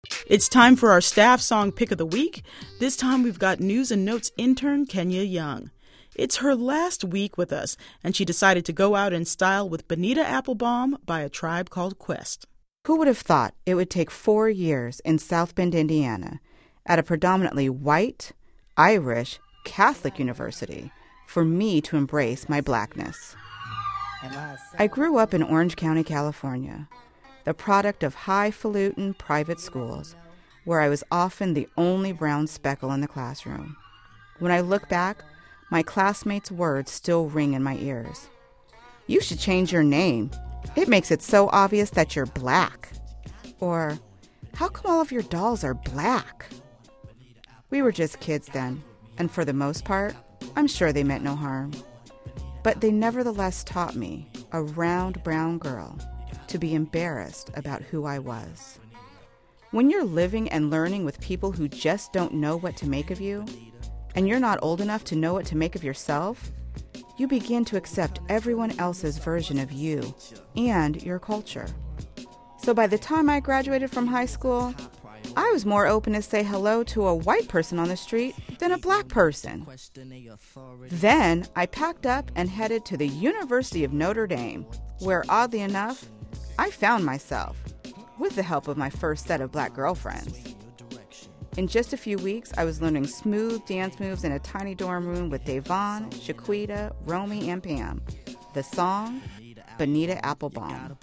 It's time for our staff song pick of the week. This time we've got News and Notes intern Kenya Young. It's her last week with us, and she decided to go out in style with Bonita Applebum by A Tribe Called Quest. Who would have thought it would take 4 years in South Bend, Indiana, at a predominantly white, Irish, Catholic university, for me to embrace my blackness? I grew up in Orange County, California, the product of highfalutin private schools, where I was often the only brown speckle in the classroom. When I look back, my classmates' words still ring in my ears. "You should change your name. It makes it so obvious that you're black." Or, "How come all of your dolls are black?" We were just kids then, and for the most part, I'm sure they meant no harm. But they nevertheless taught me, a round brown girl, to be embarrassed about who I was. When you're living and learning with people who just don't know what to make of you, and you're not old enough to know what to make of yourself, you begin to accept everyone else's version of you and your culture. So by the time I graduated from high school, I was more open to say hello to a white person on the street than a black person. Then I packed up and headed to the University of Notre Dame, where, oddly enough, I found myself, with the help of my first set of black girlfriends. In just a few weeks, I was learning smooth dance moves in a tiny dorm room with Devon, Shaquita, Romy, and Pam. The song, Bonita Applebum.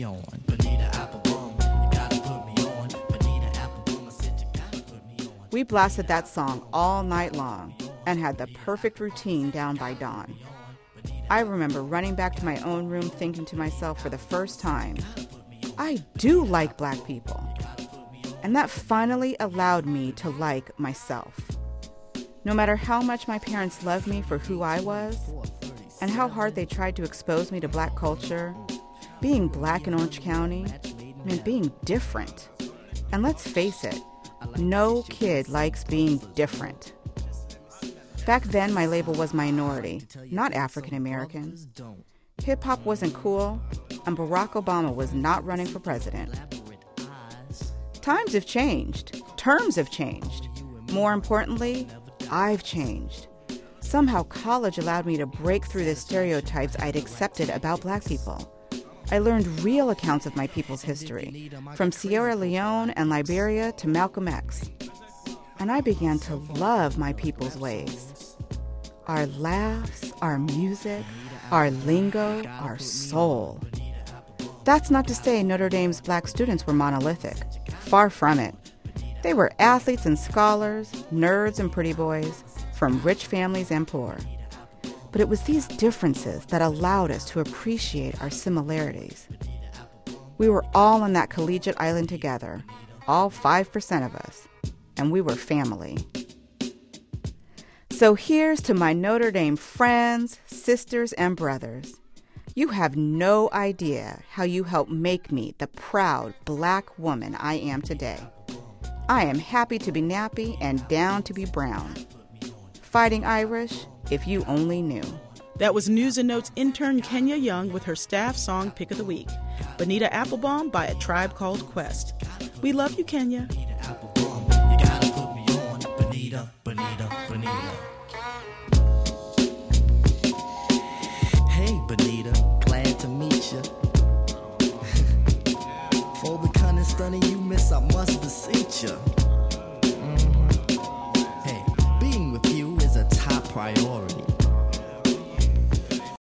We blasted that song all night long and had the perfect routine down by dawn. I remember running back to my own room thinking to myself for the first time, I do like black people. And that finally allowed me to like myself. No matter how much my parents loved me for who I was, and how hard they tried to expose me to black culture, being black in Orange County meant being different. And let's face it, no kid likes being different. Back then, my label was minority, not African American. Hip-hop wasn't cool, and Barack Obama was not running for president. Times have changed. Terms have changed. More importantly, I've changed. Somehow college allowed me to break through the stereotypes I'd accepted about black people. I learned real accounts of my people's history, from Sierra Leone and Liberia to Malcolm X. And I began to love my people's ways. Our laughs, our music, our lingo, our soul. That's not to say Notre Dame's black students were monolithic. Far from it. They were athletes and scholars, nerds and pretty boys, from rich families and poor. But it was these differences that allowed us to appreciate our similarities. We were all on that collegiate island together, all 5% of us, and we were family. So here's to my Notre Dame friends, sisters, and brothers. You have no idea how you helped make me the proud black woman I am today. I am happy to be nappy and down to be brown. Fighting Irish, if you only knew. That was News and Notes intern Kenya Young with her staff song pick of the week, Bonita Applebum by A Tribe Called Quest. We love you, Kenya. Hey, Bonita, glad to meet you. For the cunning stunning you miss, I must beseech you. Hey, being with you is a top priority.